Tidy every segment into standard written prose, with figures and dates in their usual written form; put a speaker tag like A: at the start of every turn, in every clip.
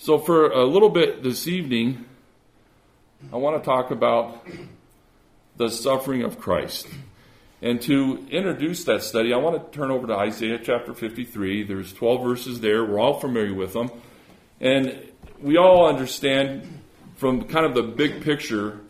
A: So for a little bit this evening, I want to talk about the suffering of Christ. And to introduce that study, I want to turn over to Isaiah chapter 53. There's 12 verses there. We're all familiar with them. And we all understand from kind of the big picture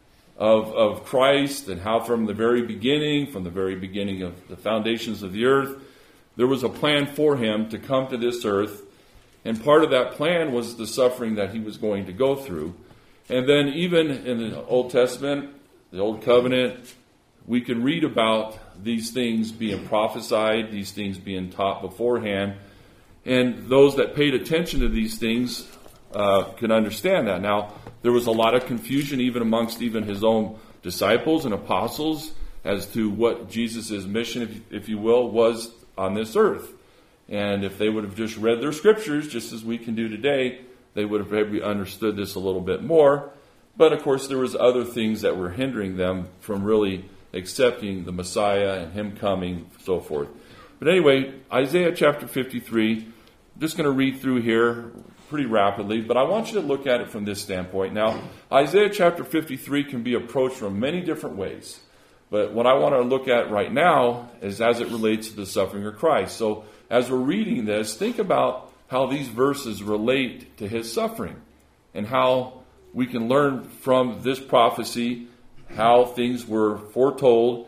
A: of Christ and how from the very beginning of the foundations of the earth, there was a plan for him to come to this earth. And part of that plan was the suffering that he was going to go through. And then even in the Old Testament, the Old Covenant, we can read about these things being prophesied, these things being taught beforehand. And those that paid attention to these things can understand that. Now, there was a lot of confusion even amongst even his own disciples and apostles as to what Jesus' mission, if you will, was on this earth. And if they would have just read their scriptures, just as we can do today, they would have maybe understood this a little bit more. But of course, there was other things that were hindering them from really accepting the Messiah and him coming, so forth. But anyway, Isaiah chapter 53, I'm just going to read through here pretty rapidly, but I want you to look at it from this standpoint. Now, Isaiah chapter 53 can be approached from many different ways. But what I want to look at right now is as it relates to the suffering of Christ. So as we're reading this, think about how these verses relate to his suffering and how we can learn from this prophecy how things were foretold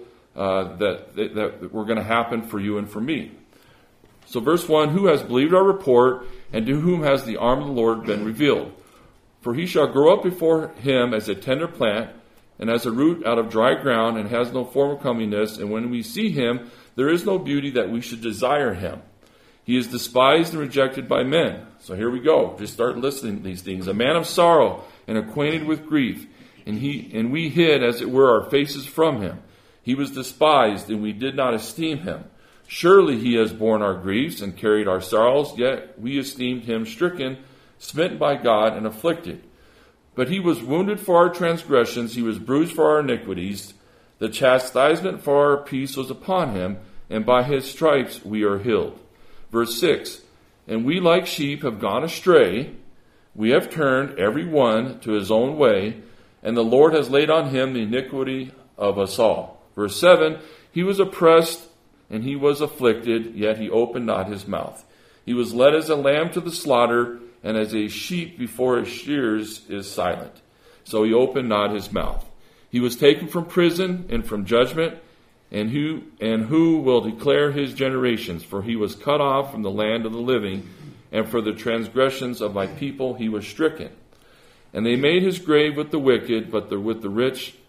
A: that were going to happen for you and for me. So verse 1, who has believed our report, and to whom has the arm of the Lord been revealed? For he shall grow up before him as a tender plant, and as a root out of dry ground, and has no form of comeliness. And when we see him, there is no beauty that we should desire him. He is despised and rejected by men. So here we go. Just start listening to these things. A man of sorrow and acquainted with grief. And we hid, as it were, our faces from him. He was despised, and we did not esteem him. Surely he has borne our griefs and carried our sorrows, yet we esteemed him stricken, smitten by God, and afflicted. But he was wounded for our transgressions, he was bruised for our iniquities. The chastisement for our peace was upon him, and by his stripes we are healed. Verse 6, and we like sheep have gone astray. We have turned every one to his own way, and the Lord has laid on him the iniquity of us all. Verse 7, he was oppressed and he was afflicted, yet he opened not his mouth. He was led as a lamb to the slaughter, and as a sheep before his shearers is silent. So he opened not his mouth. He was taken from prison and from judgment, and who will declare his generations? For he was cut off from the land of the living, and for the transgressions of my people he was stricken. And they made his grave with the wicked, but with the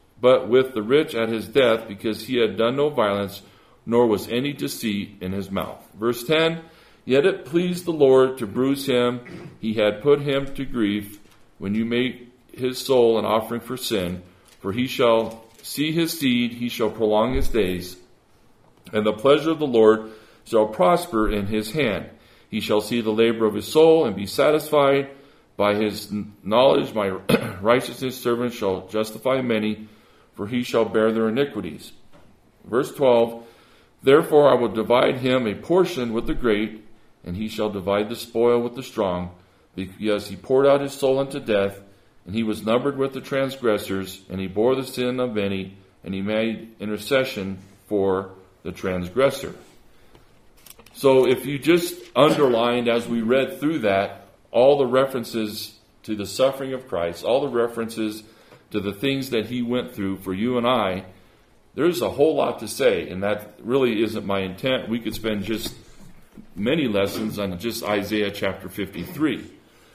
A: rich at his death, because he had done no violence, nor was any deceit in his mouth. Verse 10, yet it pleased the Lord to bruise him. He had put him to grief when you made his soul an offering for sin. For he shall see his seed, he shall prolong his days, and the pleasure of the Lord shall prosper in his hand. He shall see the labor of his soul and be satisfied. By his knowledge my righteousness servant shall justify many, for he shall bear their iniquities. Verse 12, therefore I will divide him a portion with the great, and he shall divide the spoil with the strong, because he poured out his soul unto death, and he was numbered with the transgressors, and he bore the sin of many, and he made intercession for the transgressor. So if you just underlined as we read through that, all the references to the suffering of Christ, all the references to the things that he went through for you and I, there's a whole lot to say, and that really isn't my intent. We could spend just many lessons on just Isaiah chapter 53.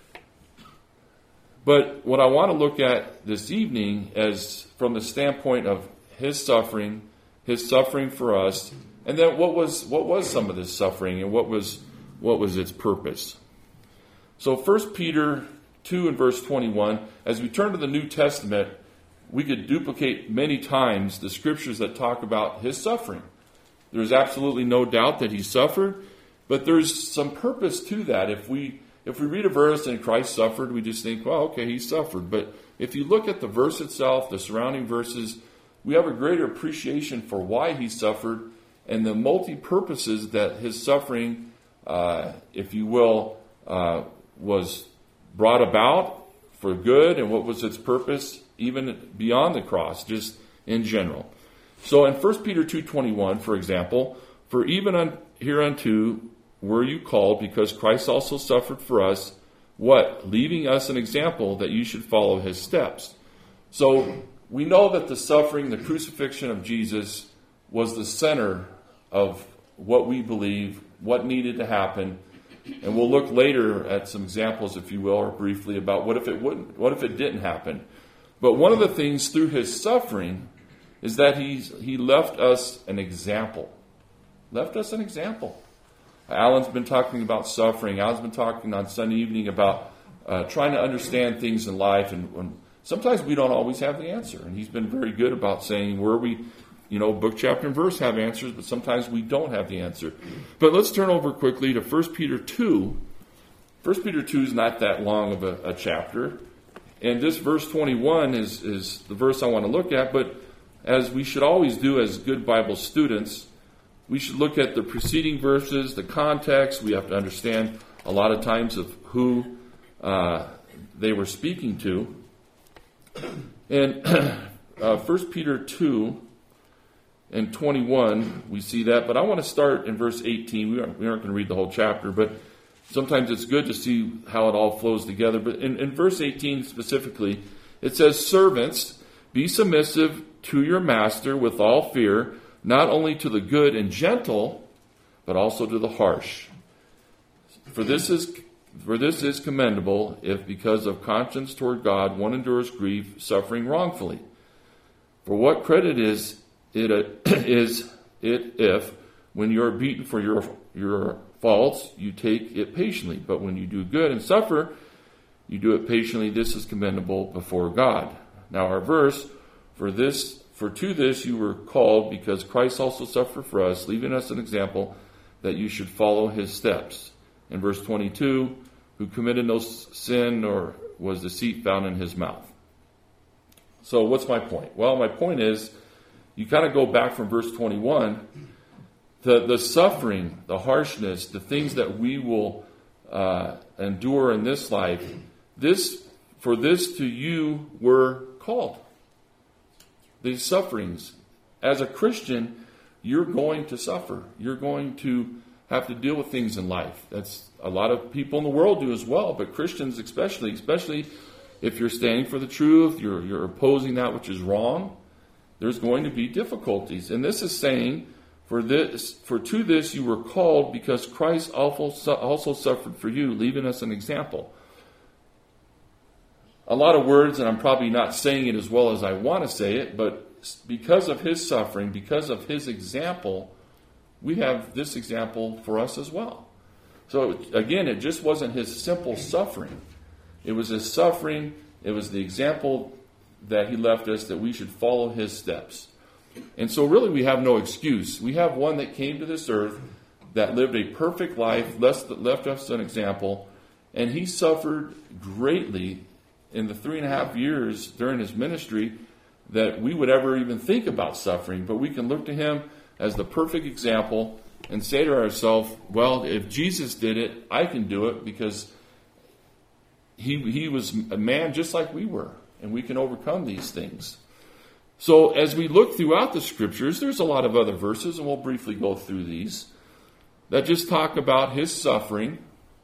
A: But what I want to look at this evening is from the standpoint of his suffering for us, and then what was some of this suffering, and what was its purpose. So 1 Peter 2 and verse 21, as we turn to the New Testament, we could duplicate many times the scriptures that talk about his suffering. There's absolutely no doubt that he suffered, but there's some purpose to that. If we read a verse and Christ suffered, we just think, well, okay, he suffered. But if you look at the verse itself, the surrounding verses, we have a greater appreciation for why he suffered and the multi-purposes that his suffering, if you will, was brought about for good, and what was its purpose even beyond the cross, just in general. So in 1 Peter 2:21, for example, for even hereunto were you called, because Christ also suffered for us, what? Leaving us an example that you should follow his steps. So we know that the suffering, the crucifixion of Jesus was the center of what we believe, what needed to happen. And we'll look later at some examples, if you will, or briefly about what if it didn't happen. But one of the things through his suffering is that he left us an example. Left us an example. Alan's been talking about suffering. Alan's been talking on Sunday evening about trying to understand things in life. And sometimes we don't always have the answer. And he's been very good about saying where we, book, chapter, and verse have answers, but sometimes we don't have the answer. But let's turn over quickly to 1 Peter 2. 1 Peter 2 is not that long of a chapter. And this verse 21 is the verse I want to look at. But as we should always do as good Bible students, we should look at the preceding verses, the context. We have to understand a lot of times of who they were speaking to. And 1 Peter 2 and 21, we see that. But I want to start in verse 18. We aren't going to read the whole chapter, but sometimes it's good to see how it all flows together. But in verse 18 specifically, it says, "Servants, be submissive to your master with all fear, not only to the good and gentle, but also to the harsh. For this is commendable, if because of conscience toward God one endures grief, suffering wrongfully. For what credit is it if, when you are beaten for your faults, you take it patiently? But when you do good and suffer, you do it patiently. This is commendable before God." Now our verse, For to this you were called, because Christ also suffered for us, leaving us an example that you should follow his steps. In verse 22, who committed no sin, nor was deceit found in his mouth. So what's my point? Well, my point is, you kind of go back from verse 21, the suffering, the harshness, the things that we will endure in this life, for this to you were called. These sufferings. As a Christian, you're going to suffer. You're going to have to deal with things in life. That's a lot of people in the world do as well, but Christians especially if you're standing for the truth, you're opposing that which is wrong, there's going to be difficulties. And this is saying, for to this you were called, because Christ also suffered for you, leaving us an example. A lot of words, and I'm probably not saying it as well as I want to say it, but because of his suffering, because of his example, we have this example for us as well. So again, it just wasn't his simple suffering. It was his suffering, it was the example that he left us, that we should follow his steps. And so really we have no excuse. We have one that came to this earth, that lived a perfect life, left us an example, and he suffered greatly in the 3.5 years during his ministry that we would ever even think about suffering. But we can look to him as the perfect example and say to ourselves, well, if Jesus did it, I can do it, because he was a man just like we were, and we can overcome these things. So as we look throughout the scriptures, there's a lot of other verses, and we'll briefly go through these, that just talk about his suffering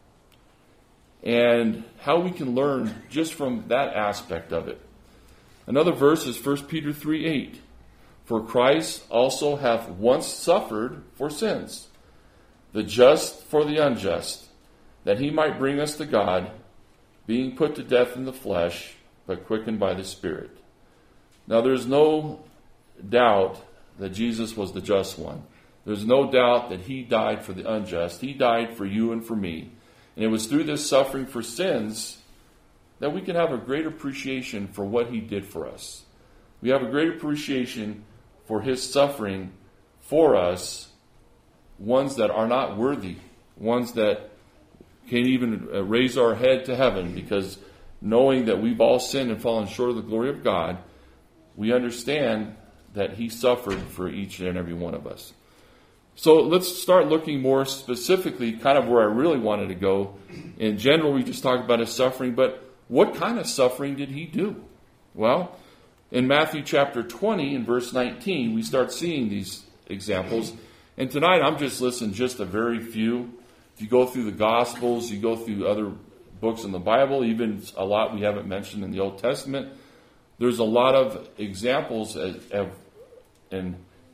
A: and how we can learn just from that aspect of it. Another verse is 1 Peter 3:8. "For Christ also hath once suffered for sins, the just for the unjust, that he might bring us to God, being put to death in the flesh, but quickened by the Spirit." Now there's no doubt that Jesus was the just one. There's no doubt that he died for the unjust. He died for you and for me. And it was through this suffering for sins that we can have a great appreciation for what he did for us. We have a great appreciation for his suffering for us, ones that are not worthy, ones that can't even raise our head to heaven, because knowing that we've all sinned and fallen short of the glory of God, we understand that he suffered for each and every one of us. So let's start looking more specifically, kind of where I really wanted to go. In general, we just talked about his suffering, but what kind of suffering did he do? Well, in Matthew chapter 20 and verse 19, we start seeing these examples. And tonight, I'm just listing just a very few. If you go through the Gospels, you go through other books in the Bible, even a lot we haven't mentioned in the Old Testament, there's a lot of examples and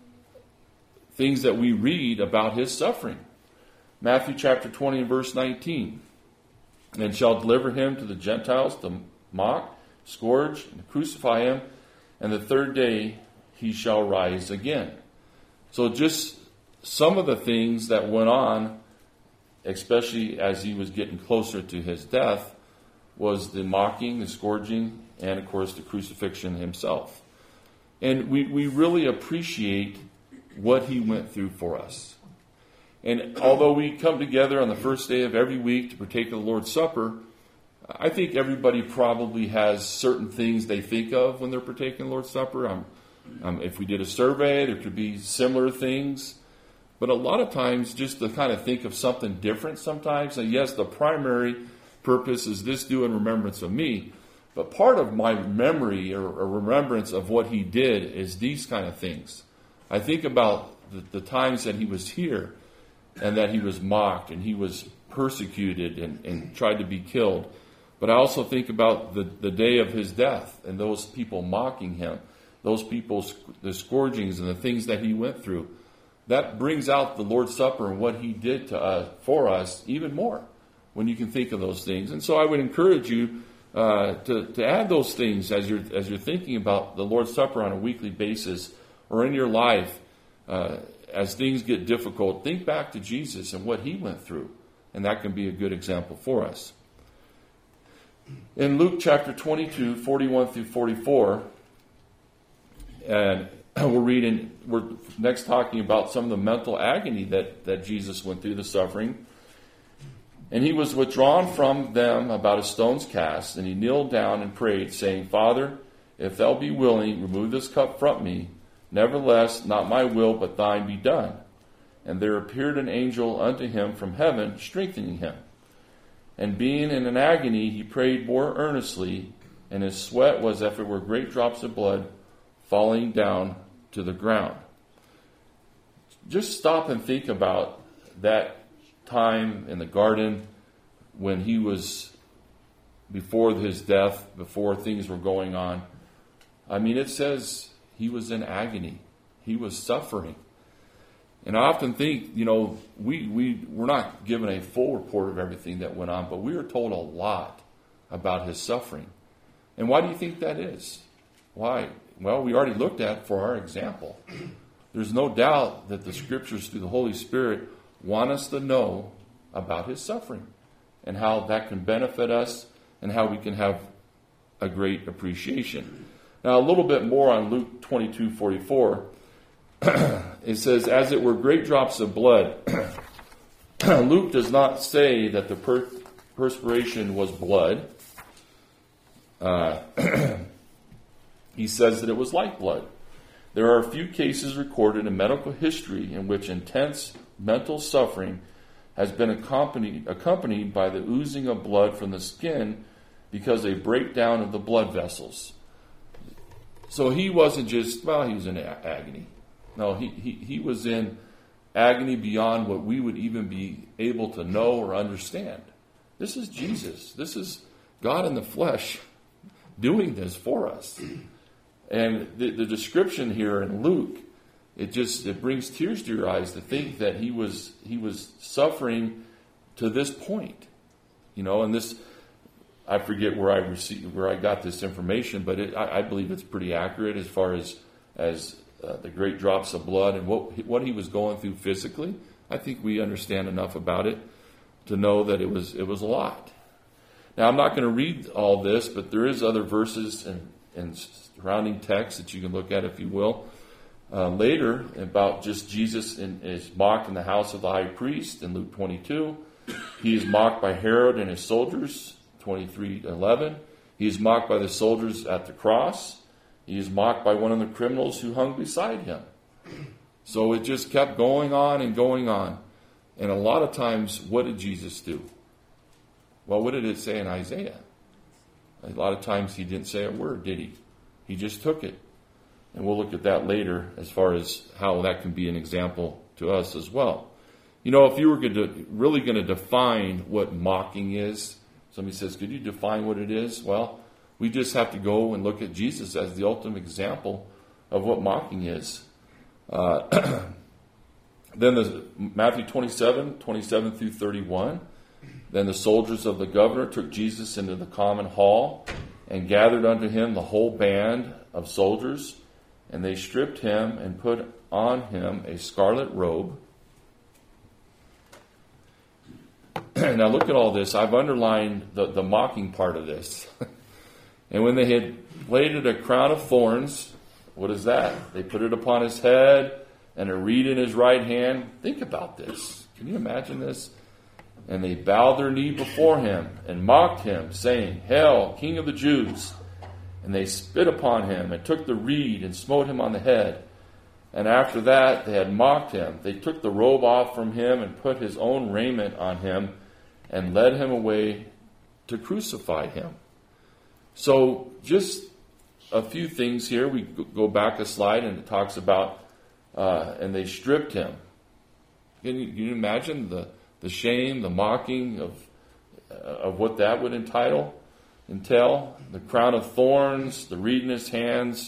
A: things that we read about his suffering. Matthew chapter 20 and verse 19. And shall deliver him to the Gentiles to mock, scourge, and crucify him, and the third day he shall rise again. So just some of the things that went on, especially as he was getting closer to his death, was the mocking, the scourging, and of course the crucifixion himself. And we really appreciate what he went through for us. And although we come together on the first day of every week to partake of the Lord's Supper, I think everybody probably has certain things they think of when they're partaking of the Lord's Supper. If we did a survey, there could be similar things. But a lot of times, just to kind of think of something different sometimes, and yes, the primary purpose is this do in remembrance of me. But part of my memory or remembrance of what he did is these kind of things. I think about the times that he was here and that he was mocked and he was persecuted and tried to be killed. But I also think about the day of his death and those people mocking him, those people, the scourgings and the things that he went through. That brings out the Lord's Supper and what he did for us even more when you can think of those things. And so I would encourage you to add those things as you're thinking about the Lord's Supper on a weekly basis or in your life. As things get difficult, think back to Jesus and what he went through, and that can be a good example for us. In Luke chapter 22, 41 through 44, and we're next talking about some of the mental agony that Jesus went through, the suffering. And he was withdrawn from them about a stone's cast, and he kneeled down and prayed, saying, Father, if thou be willing, remove this cup from me. Nevertheless, not my will, but thine be done. And there appeared an angel unto him from heaven, strengthening him. And being in an agony, he prayed more earnestly, and his sweat was as if it were great drops of blood falling down to the ground. Just stop and think about that time in the garden when he was before his death, before things were going on. I mean, it says he was in agony. He was suffering. And I often think, we're not given a full report of everything that went on, but we are told a lot about his suffering. And why do you think that is? Why? Well, we already looked at for our example. There's no doubt that the Scriptures through the Holy Spirit want us to know about his suffering and how that can benefit us and how we can have a great appreciation. Now, a little bit more on Luke 22:44. It says, as it were great drops of blood. Luke does not say that the perspiration was blood. He says that it was like blood. There are a few cases recorded in medical history in which intense mental suffering has been accompanied by the oozing of blood from the skin because of a breakdown of the blood vessels. So he wasn't just, he was in agony. No, he was in agony beyond what we would even be able to know or understand. This is Jesus. This is God in the flesh doing this for us. And the description here in Luke, it brings tears to your eyes to think that he was suffering to this point. And this, I forget where I got this information, but I believe it's pretty accurate as far as the great drops of blood and what he was going through physically. I think we understand enough about it to know that it was a lot. Now, I'm not going to read all this, but there is other verses and surrounding text that you can look at, if you will, later about just Jesus is mocked in the house of the high priest in Luke 22. He is mocked by Herod and his soldiers, 23:11. He is mocked by the soldiers at the cross. He is mocked by one of the criminals who hung beside him. So it just kept going on and going on. And a lot of times, what did Jesus do? Well, what did it say in Isaiah? A lot of times he didn't say a word, did he? He just took it. And we'll look at that later as far as how that can be an example to us as well. You know, if you were really going to define what mocking is, somebody says, could you define what it is? Well, we just have to go and look at Jesus as the ultimate example of what mocking is. Then there's Matthew 27 through 31. Then the soldiers of the governor took Jesus into the common hall and gathered unto him the whole band of soldiers, and they stripped him and put on him a scarlet robe. Now look at all this. I've underlined the mocking part of this. And when they had laid it a crown of thorns, what is that? They put it upon his head and a reed in his right hand. Think about this. Can you imagine this? And they bowed their knee before him and mocked him, saying, Hail, King of the Jews! And they spit upon him and took the reed and smote him on the head. And after that they had mocked him. They took the robe off from him and put his own raiment on him and led him away to crucify him. So just a few things here. We go back a slide and it talks about, and they stripped him. Can you imagine the shame, the mocking of what that would entail? The crown of thorns, the reed in his hands.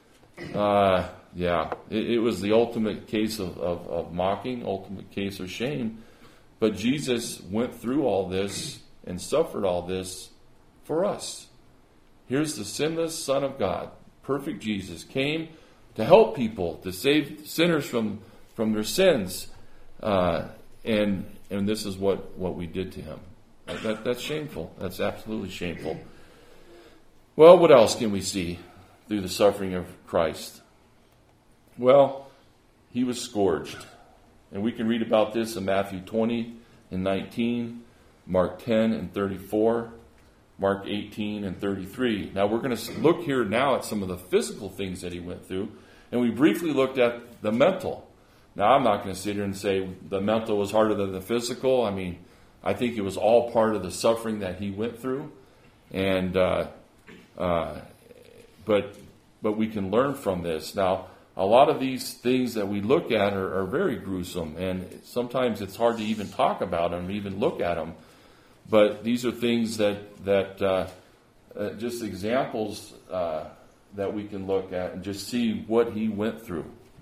A: It was the ultimate case of mocking, ultimate case of shame. But Jesus went through all this and suffered all this for us. Here's the sinless Son of God, perfect Jesus, came to help people, to save sinners from their sins. And this is what we did to him. That's shameful. That's absolutely shameful. Well, what else can we see through the suffering of Christ? Well, he was scourged. And we can read about this in Matthew 20 and 19, Mark 10 and 34, Mark 18 and 33. Now we're going to look here now at some of the physical things that he went through. And we briefly looked at the mental. Now I'm not going to sit here and say the mental was harder than the physical. I mean, I think it was all part of the suffering that he went through. And but we can learn from this. Now, a lot of these things that we look at are very gruesome, and sometimes it's hard to even talk about them, even look at them. But these are things that just examples that we can look at and just see what he went through.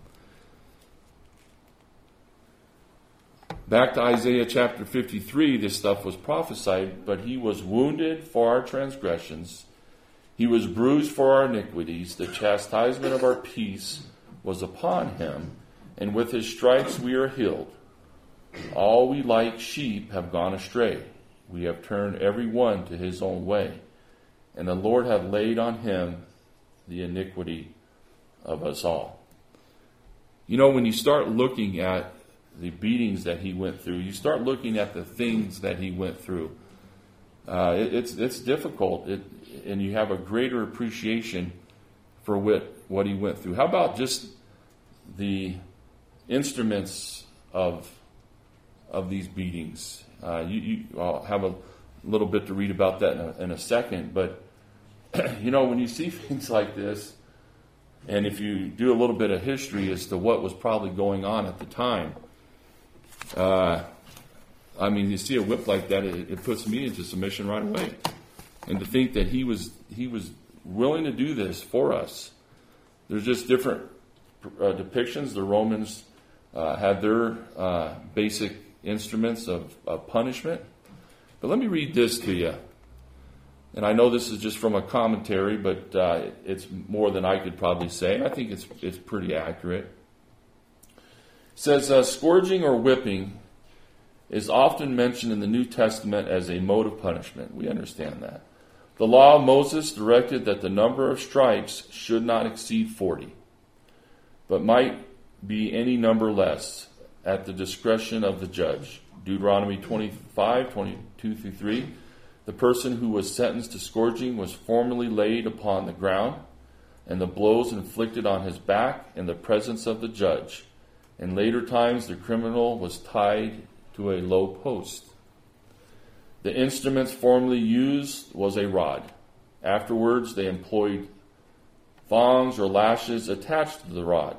A: Back to Isaiah chapter 53, this stuff was prophesied, but he was wounded for our transgressions. He was bruised for our iniquities. The chastisement of our peace was upon him, and with his stripes we are healed. All we like sheep have gone astray. We have turned every one to his own way, and the Lord hath laid on him the iniquity of us all. You know, when you start looking at the beatings that he went through, you start looking at the things that he went through. It's difficult, and you have a greater appreciation for what he went through. How about just the instruments of these beatings? I'll have a little bit to read about that in a second. But you know, when you see things like this, and if you do a little bit of history as to what was probably going on at the time, I mean, you see a whip like that, it puts me into submission right away. And to think that he was willing to do this for us. There's just different depictions. The Romans had their basic instruments of punishment. But let me read this to you. And I know this is just from a commentary, but it's more than I could probably say. I think it's pretty accurate. It says, scourging or whipping is often mentioned in the New Testament as a mode of punishment. We understand that. The law of Moses directed that the number of stripes should not exceed 40, but might be any number less at the discretion of the judge. Deuteronomy 25, 22 through 3. The person who was sentenced to scourging was formerly laid upon the ground, and the blows inflicted on his back in the presence of the judge. In later times, the criminal was tied to a low post. The instruments formerly used was a rod. Afterwards, they employed thongs or lashes attached to the rod.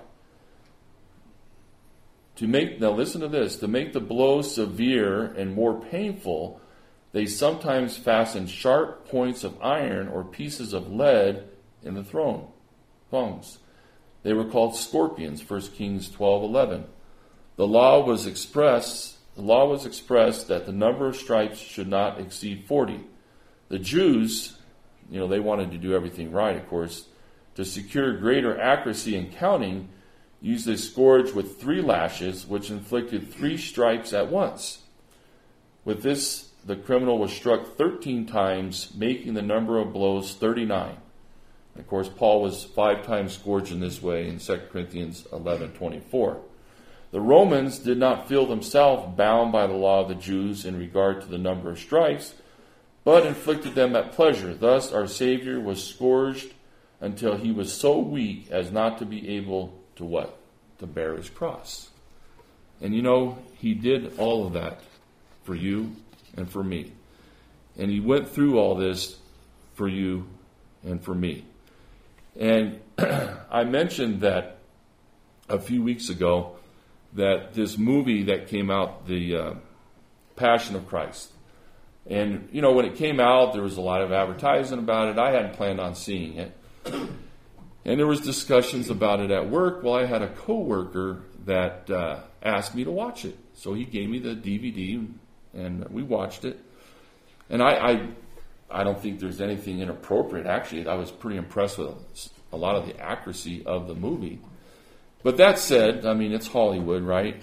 A: Now listen to this, to make the blow severe and more painful, they sometimes fastened sharp points of iron or pieces of lead in the thongs. They were called scorpions, 1 Kings 12:11. The law was expressed that the number of stripes should not exceed 40. The Jews, they wanted to do everything right, of course. To secure greater accuracy in counting, used a scourge with 3 lashes, which inflicted 3 stripes at once. With this, the criminal was struck 13 times, making the number of blows 39. Of course, Paul was 5 times scourged in this way in 2 Corinthians 11:24. The Romans did not feel themselves bound by the law of the Jews in regard to the number of stripes, but inflicted them at pleasure. Thus, our Savior was scourged until he was so weak as not to be able to what? To bear his cross. And he did all of that for you and for me. And he went through all this for you and for me. And I mentioned that a few weeks ago, that this movie that came out, the Passion of Christ. And, when it came out, there was a lot of advertising about it. I hadn't planned on seeing it. And there was discussions about it at work. Well, I had a coworker that asked me to watch it. So he gave me the DVD, and we watched it. And I don't think there's anything inappropriate. Actually, I was pretty impressed with a lot of the accuracy of the movie. But that said, it's Hollywood, right?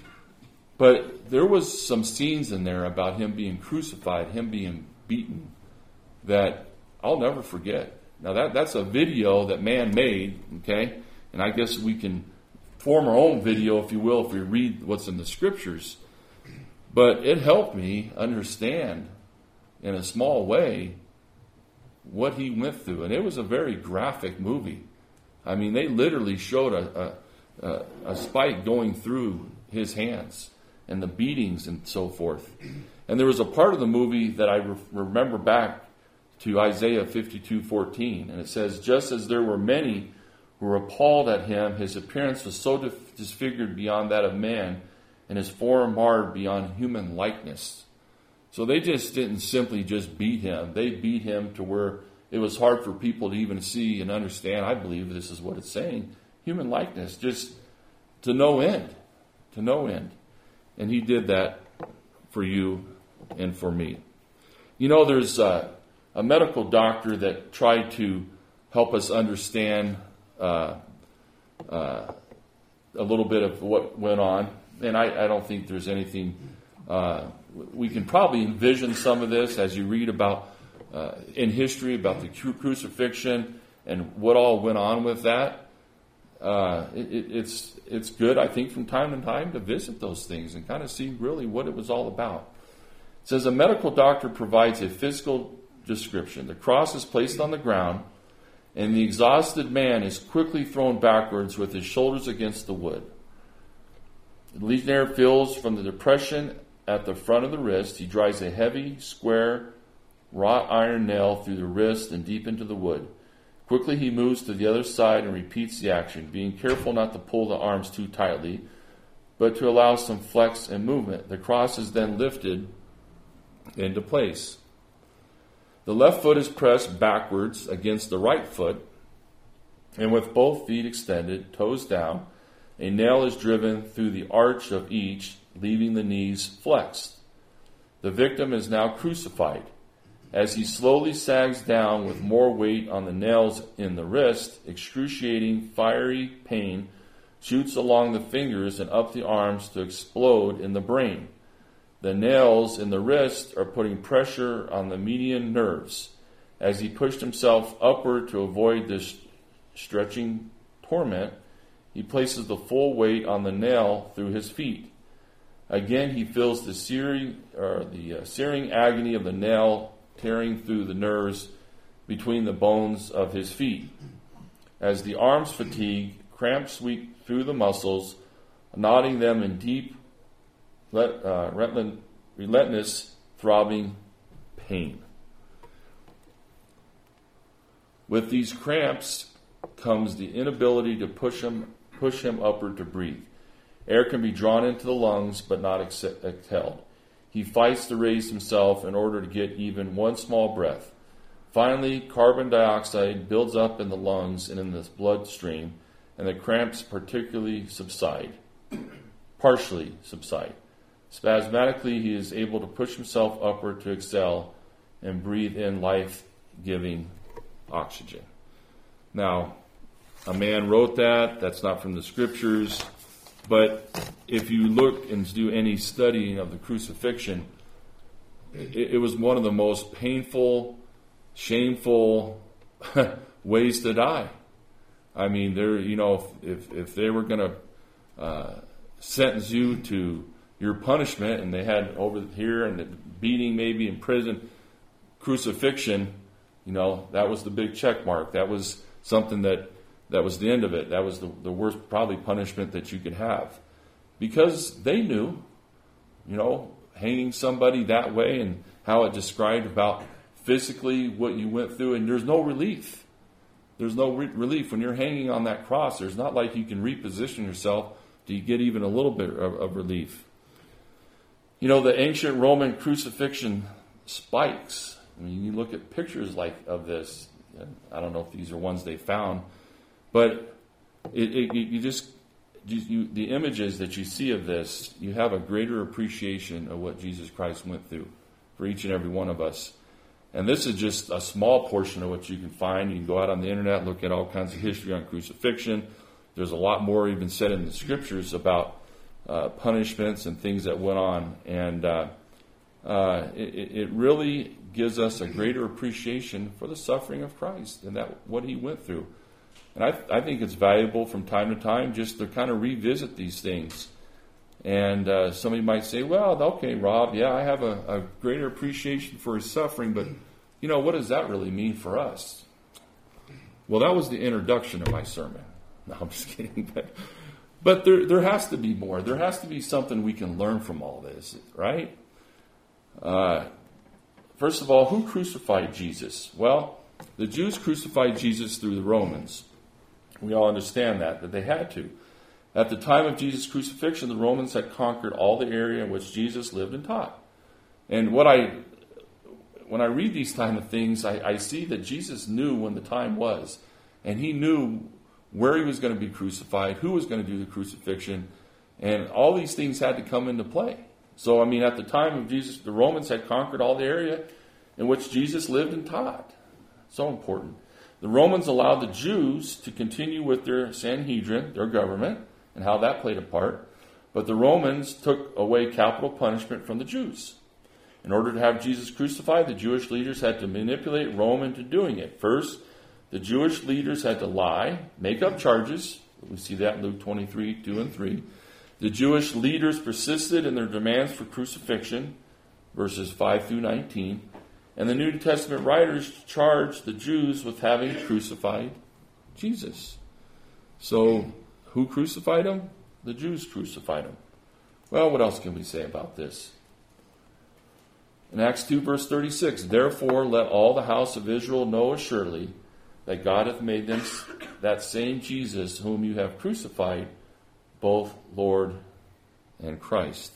A: But there was some scenes in there about him being crucified, him being beaten, that I'll never forget. Now, that's a video that man made, okay? And I guess we can form our own video, if you will, if we read what's in the Scriptures. But it helped me understand, in a small way, what he went through. And it was a very graphic movie. They literally showed a spike going through his hands and the beatings and so forth. And there was a part of the movie that I remember back to Isaiah 52:14, and it says, "Just as there were many who were appalled at him, his appearance was so disfigured beyond that of man, and his form marred beyond human likeness." So they just didn't simply just beat him. They beat him to where it was hard for people to even see and understand. I believe this is what it's saying. Human likeness, just to no end. To no end. And he did that for you and for me. There's a medical doctor that tried to help us understand a little bit of what went on. And I don't think there's anything... we can probably envision some of this as you read about in history about the crucifixion and what all went on with that. It's good, I think, from time to time to visit those things and kind of see really what it was all about. It says, a medical doctor provides a physical description. The cross is placed on the ground, and the exhausted man is quickly thrown backwards with his shoulders against the wood. The legionnaire feels from the depression at the front of the wrist. He drives a heavy, square, wrought iron nail through the wrist and deep into the wood. Quickly he moves to the other side and repeats the action, being careful not to pull the arms too tightly, but to allow some flex and movement. The cross is then lifted into place. The left foot is pressed backwards against the right foot, and with both feet extended, toes down, a nail is driven through the arch of each, leaving the knees flexed. The victim is now crucified. As he slowly sags down with more weight on the nails in the wrist, excruciating, fiery pain shoots along the fingers and up the arms to explode in the brain. The nails in the wrist are putting pressure on the median nerves. As he pushed himself upward to avoid this stretching torment, he places the full weight on the nail through his feet. Again, he feels the searing agony of the nail tearing through the nerves between the bones of his feet. As the arms fatigue, cramps sweep through the muscles, knotting them in deep, relentless, throbbing pain. With these cramps comes the inability to push him upward to breathe. Air can be drawn into the lungs, but not exhaled. He fights to raise himself in order to get even one small breath. Finally, carbon dioxide builds up in the lungs and in the bloodstream, and the cramps partially subside. Spasmodically, he is able to push himself upward to exhale and breathe in life-giving oxygen. Now, a man wrote that. That's not from the scriptures. But if you look and do any studying of the crucifixion, it was one of the most painful, shameful ways to die. I mean, if they were going to sentence you to your punishment, and they had over here and the beating, maybe in prison, crucifixion, that was the big check mark. That was something that was the end of it. That was the worst probably punishment that you could have. Because they knew, hanging somebody that way and how it described about physically what you went through, and there's no relief. There's no relief. When you're hanging on that cross, there's not like you can reposition yourself to get even a little bit of relief. The ancient Roman crucifixion spikes. I mean, you look at pictures of this. I don't know if these are ones they found, but the images that you see of this, you have a greater appreciation of what Jesus Christ went through for each and every one of us. And this is just a small portion of what you can find. You can go out on the internet, look at all kinds of history on crucifixion. There's a lot more even said in the scriptures about punishments and things that went on. And it really gives us a greater appreciation for the suffering of Christ and what he went through. And I think it's valuable from time to time just to kind of revisit these things. And somebody might say, well, okay, Rob, yeah, I have a greater appreciation for his suffering, but, what does that really mean for us? Well, that was the introduction of my sermon. No, I'm just kidding. But there has to be more. There has to be something we can learn from all this, right? First of all, who crucified Jesus? Well, the Jews crucified Jesus through the Romans. We all understand that they had to. At the time of Jesus' crucifixion, the Romans had conquered all the area in which Jesus lived and taught. And when I read these kind of things, I see that Jesus knew when the time was. And he knew where he was going to be crucified, who was going to do the crucifixion, and all these things had to come into play. So, at the time of Jesus, the Romans had conquered all the area in which Jesus lived and taught. So important. The Romans allowed the Jews to continue with their Sanhedrin, their government, and how that played a part. But the Romans took away capital punishment from the Jews. In order to have Jesus crucified, the Jewish leaders had to manipulate Rome into doing it. First, the Jewish leaders had to lie, make up charges. We see that in Luke 23, 2 and 3. The Jewish leaders persisted in their demands for crucifixion, verses 5 through 19. And the New Testament writers charged the Jews with having crucified Jesus. So, who crucified him? The Jews crucified him. Well, what else can we say about this? In Acts 2, verse 36, therefore let all the house of Israel know assuredly that God hath made them that same Jesus whom you have crucified, both Lord and Christ.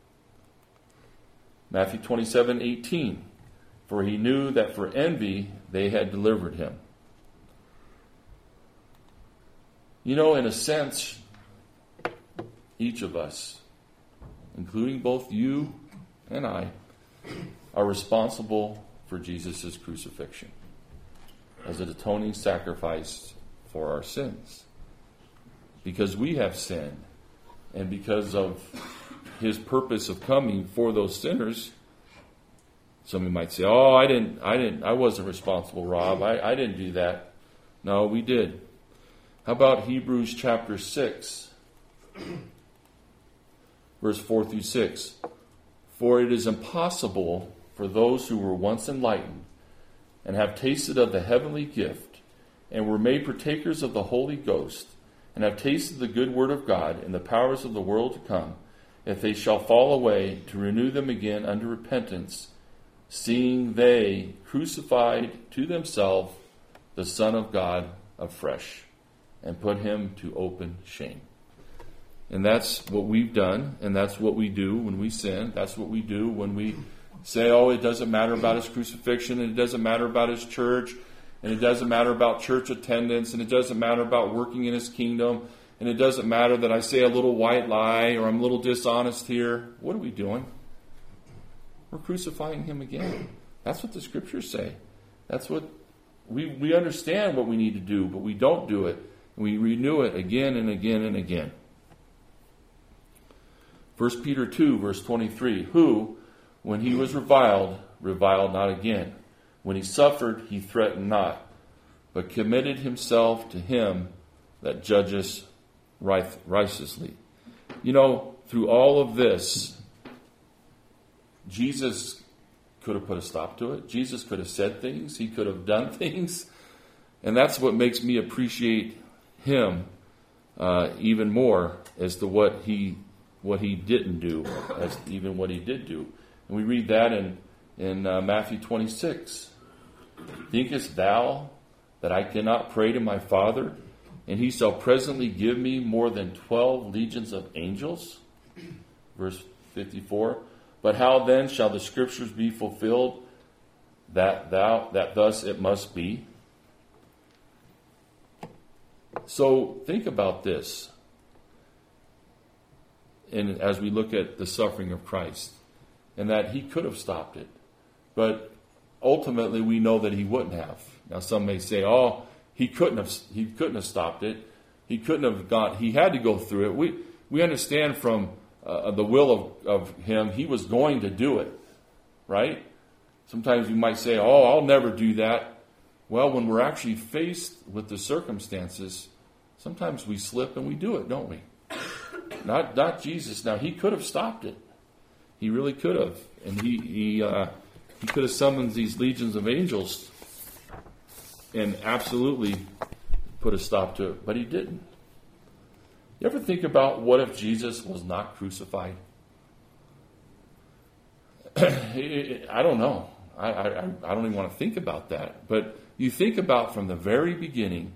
A: Matthew 27:18, for he knew that for envy they had delivered him. In a sense, each of us, including both you and I, are responsible for Jesus' crucifixion as an atoning sacrifice for our sins. Because we have sinned, and because of his purpose of coming for those sinners, somebody might say, oh, I wasn't responsible, Rob. I didn't do that. No, we did. How about Hebrews chapter 6, verse 4 through 6? For it is impossible for those who were once enlightened and have tasted of the heavenly gift and were made partakers of the Holy Ghost and have tasted the good word of God and the powers of the world to come, if they shall fall away, to renew them again unto repentance, seeing they crucified to themselves the Son of God afresh, and put him to open shame. And that's what we've done, and that's what we do when we sin. That's what we do when we say, oh, it doesn't matter about his crucifixion, and it doesn't matter about his church, and it doesn't matter about church attendance, and it doesn't matter about working in his kingdom, and it doesn't matter that I say a little white lie or I'm a little dishonest here. What are we doing? We're crucifying him again. That's what the scriptures say. That's what we understand what we need to do, but we don't do it. We renew it again and again and again. 1 Peter 2, verse 23, who, when he was reviled not again. When he suffered, he threatened not, but committed himself to him that judges righteously. You know, through all of this, Jesus could have put a stop to it. Jesus could have said things. He could have done things. And that's what makes me appreciate him even more as to what he didn't do, as even what he did do. And we read that in Matthew 26. Thinkest thou that I cannot pray to my Father, and he shall presently give me more than 12 legions of angels? Verse 54. But how then shall the scriptures be fulfilled that thus it must be? So think about this. And as we look at the suffering of Christ, and that he could have stopped it, but ultimately we know that he wouldn't have. Now some may say, "Oh, he couldn't have stopped it. He couldn't have gone. He had to go through it." We understand from the will of him, he was going to do it, right? Sometimes we might say, "Oh, I'll never do that." Well, when we're actually faced with the circumstances, sometimes we slip and we do it, don't we? Not Jesus. Now, he could have stopped it. He really could have. And he could have summoned these legions of angels and absolutely put a stop to it, but he didn't. You ever think about what if Jesus was not crucified? I don't know. I don't even want to think about that. But you think about from the very beginning,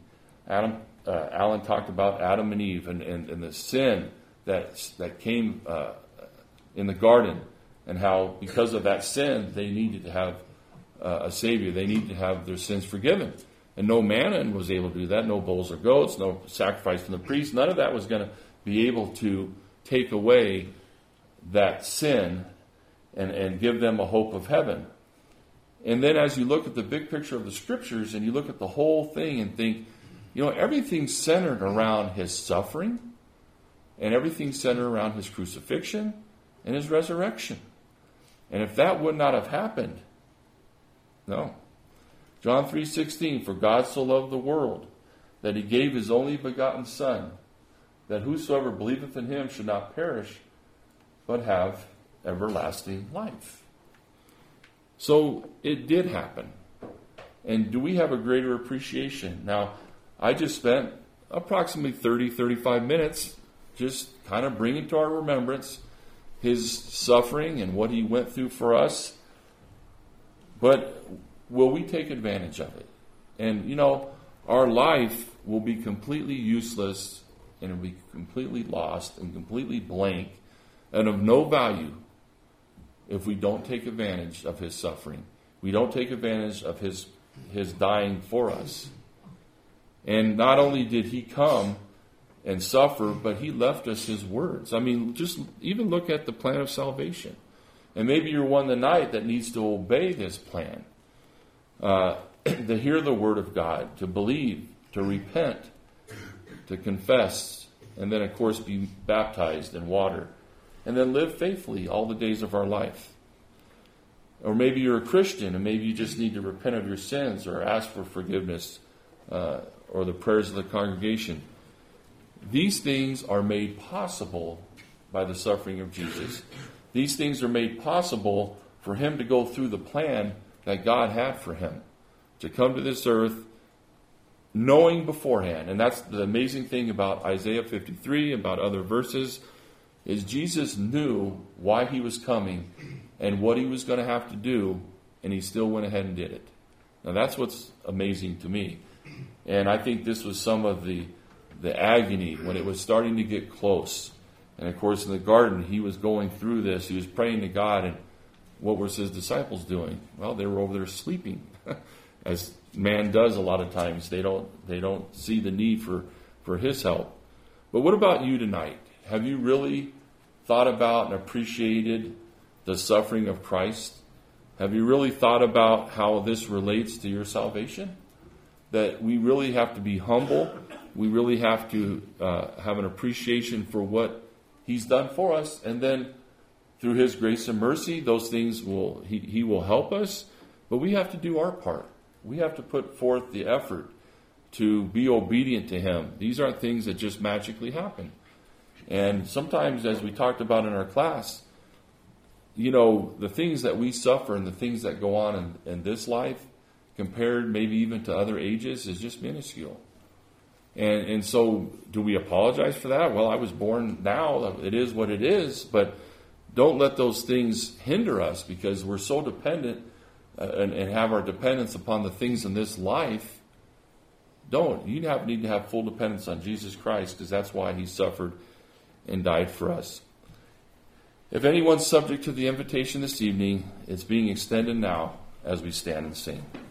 A: Alan talked about Adam and Eve and the sin that came in the garden, and how because of that sin they needed to have a Savior. They needed to have their sins forgiven. And no man was able to do that. No bulls or goats, no sacrifice from the priest. None of that was going to be able to take away that sin and give them a hope of heaven. And then as you look at the big picture of the scriptures and you look at the whole thing and think, you know, everything's centered around his suffering, and everything's centered around his crucifixion and his resurrection. And if that would not have happened, no. John 3:16, for God so loved the world that he gave his only begotten Son, that whosoever believeth in him should not perish, but have everlasting life. So it did happen. And do we have a greater appreciation? Now, I just spent approximately 35 minutes just kind of bringing to our remembrance his suffering and what he went through for us. But will we take advantage of it? And, you know, our life will be completely useless and it'll be completely lost and completely blank and of no value if we don't take advantage of his suffering. We don't take advantage of his dying for us. And not only did he come and suffer, but he left us his words. I mean, just even look at the plan of salvation. And maybe you're one tonight that needs to obey this plan. To hear the word of God, to believe, to repent, to confess, and then, of course, be baptized in water. And then live faithfully all the days of our life. Or maybe you're a Christian and maybe you just need to repent of your sins or ask for forgiveness or the prayers of the congregation. These things are made possible by the suffering of Jesus. These things are made possible for him to go through the plan that God had for him. To come to this earth knowing beforehand. And that's the amazing thing about Isaiah 53, about other verses, is Jesus knew why he was coming and what he was going to have to do, and he still went ahead and did it. Now that's what's amazing to me. And I think this was some of the agony when it was starting to get close. And of course in the garden he was going through this. He was praying to God, and what were his disciples doing? Well, they were over there sleeping. As man does a lot of times. They don't see the need for his help. But what about you tonight? Have you really thought about and appreciated the suffering of Christ? Have you really thought about how this relates to your salvation? That we really have to be humble. We really have to have an appreciation for what he's done for us. And then through his grace and mercy, those things he will help us. But we have to do our part. We have to put forth the effort to be obedient to him. These aren't things that just magically happen. And sometimes, as we talked about in our class, the things that we suffer and the things that go on in this life, compared maybe even to other ages, is just minuscule. And so, do we apologize for that? Well, I was born now. It is what it is. But don't let those things hinder us, because we're so dependent and have our dependence upon the things in this life. Don't. You need to have full dependence on Jesus Christ, because that's why he suffered and died for us. If anyone's subject to the invitation this evening, it's being extended now as we stand and sing.